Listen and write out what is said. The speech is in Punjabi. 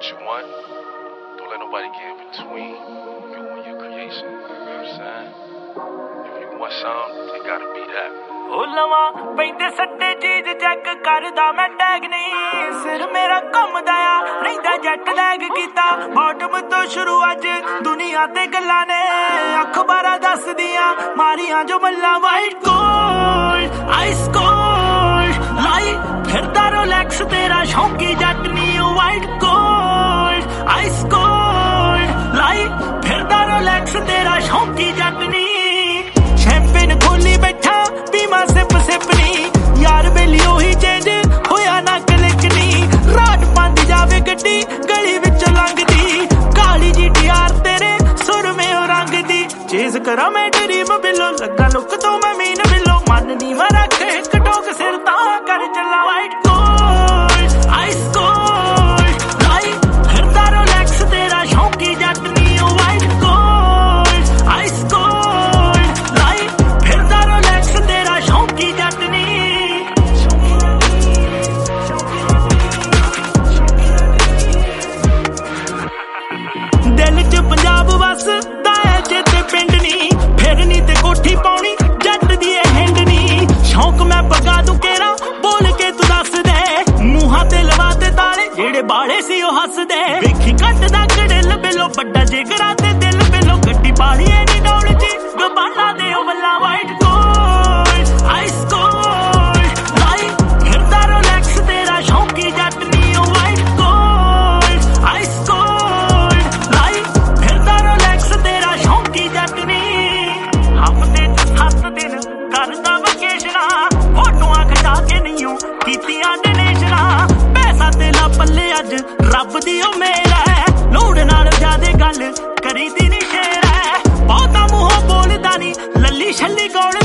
what you want. Don't let nobody get in between you and your creation. You know what I'm saying? If you want something, it gotta be that. ਉਹ ਲਵਾਂ ਪੈਂਦੇ ਸੱਟੇ ਚੀਜ਼ ਚੈੱਕ ਕਰਦਾ ਮੈਂ ਟੈਗ ਨਹੀਂ ਸਿਰ ਮੇਰਾ ਘੁੰਮਦਾ ਆ ਰਹਿੰਦਾ ਜੈਟ ਲੈਗ ਕੀਤਾ ਬਾਟਮ ਤੋਂ ਸ਼ੁਰੂ ਅੱਜ ਦੁਨੀਆ ਤੇ ਗੱਲਾਂ ਨੇ ਅਖਬਾਰਾਂ ਦੱਸਦੀਆਂ ਮਾਰੀਆਂ ਜੋ ਮੱਲਾਂ ਵਾਈਟ ਕੋਲਡ ਆਈਸ ਕੋਲਡ ਲਾਈ ਫਿਰਦਾ ਰੋਲੈਕਸ ਤੇਰਾ ਸ਼ੌਂਕੀ ਜੱਟ ਨਹੀਂ ਉਹ ਵਾਈਟ ਕੋਲਡ ਆਈਸ ਕੋਲਡ ਲਾਈ ਫਿਰਦਾ ਰੋਲੈਕਸ ਤੇਰਾ ਸ਼ੌਂਕੀ ਜੱਟ ਨਹੀਂ ਸ਼ੈਂਪੇਨ ਖੋਲੀ ਬੈਠਾ ਪੀਮਾ ਸਿਪ ਸਿਪ ਨੀ ਯਾਰ ਬੇਲੀ ਉਹੀ ਚੇਂਜ ਹੋਇਆ ਨਾ ਕਲਿਕ ਨੀ ਰਾਤ ਪੰਜ ਜਾਵੇ ਗੱਡੀ ਗਲੀ ਵਿੱਚੋਂ ਲੰਘਦੀ ਕਾਲੀ GTR ਤੇਰੇ ਸੁਰਮੇ ਉਹ ਰੰਗ ਦੀ ਚੇਜ਼ ਕਰਾਂ ਮੈਂ ਡਰੀਮ ਬਿੱਲੋ ਲੱਗਾ ਲੁੱਕ ਤੋਂ ਮੈਂ ਮੀਨ ਬਿੱਲੋ ਮਨ ਨੀ ਮੈਂ ਰੱਖ ਇੱਕ ਟੋਕ ਸਿਰ ਤਾਂ ਕਰ ਚੱਲਾ ਵਾਈਟ ਕੋਲਡ ਆਈਸ ਕੋਲਡ ਲਾਈ ਫਿਰਦਾ ਰੋਲੈਕਸ ਤੇਰਾ ਸ਼ੌਂਕੀ ਜੱਟ ਨੀ ਉਹ ਵਾਈਟ ਕੋਲਡ ਆਈਸ ਕੋਲਡ ਲਾਈ ਫਿਰਦਾ ਰੋਲੈਕਸ ਤੇਰਾ ਸ਼ੌਂਕੀ ਜੱਟ ਨੀ ਦਿਲ ਚ ਪੰਜਾਬ ਵਸਦਾ ਏ ਜਿੱਤੇ ਪਿੰਡ ਨੀ ਫਿਰਨੀ ਤੇ ਕੋਠੀ ਪਾਉਣੀ ਜੱਟ ਦੀ ਇਹ ਹਿੰਡ ਨੀ ਸ਼ੌਂਕ ਮੈਂ ਪਗਾ ਤੂੰ ਕਿਹੜਾ ਬੋਲ ਕੇ ਤੂੰ ਦੱਸ ਦੇ ਮੂੰਹਾਂ ਤੇ ਲਵਾ ਤੇ ਤਾਲੇ ਜਿਹੜੇ ਬਾਲੇ ਸੀ ਉਹ ਹੱਸਦੇ ਵੇਖੀ ਕੱਟਦਾ ਕੜਿਲ ਬਿੱਲੋ ਵੱਡਾ ਜਿਗਰਾ ਤੇ ਦਿਲ ਬਿੱਲੋ ਗੱਡੀ ਪਾਲੀ ਐ ਨੀ ਡੌਲ ਚ ਗਬਾਨਾ ਦੇ ਉਹ ਵੱਲਾ ਵਾਈਟ ਕੋਲਡ ਆਈਸ ਕੋਲਡ ਲਾਈ ਫਿਰਦਾ ਰੋਲੈਕਸ ਤੇਰਾ ਸ਼ੌਂਕੀ ਜੱਟ ਨੀ ਉਹ ਵਾਈਟ ਕੋਲਡ ਆਈਸ ਕੋਲਡ ਲਾਈ ਫਿਰਦਾ ਰੋਲੈਕਸ ਤੇਰਾ ਸ਼ੌਂਕੀ ਜੱਟ ਨੀ ਹਫ਼ਤੇ 7 ਦਿਨ ਕਰਦਾ ਵਕੇਸ਼ਨਾਂ ਫੋਟੋਆਂ ਖਿਚਾ ਕੇ ਨਹੀਂਓ ਕੀਤੀਆਂ ਡੋਨੇਸ਼ਨਾਂ ਪੈਸਾ ਤੇ ਲਾ ਪੱਲੇ ਅੱਜ ਰੱਬ ਦੀ ਉਹ ਮੇਰ ਹੈ ਲੋੜ ਨਾਲ ਜ਼ਿਆਦੇ ਗੱਲ ਕਰੀਦੀ ਨੀ ਸ਼ੇਰ ਹੈ ਬਹੁਤਾ ਮੂੰਹੋਂ ਬੋਲਦਾ ਨੀ ਲੱਲੀ ਛੱਲੀ ਗੋਲ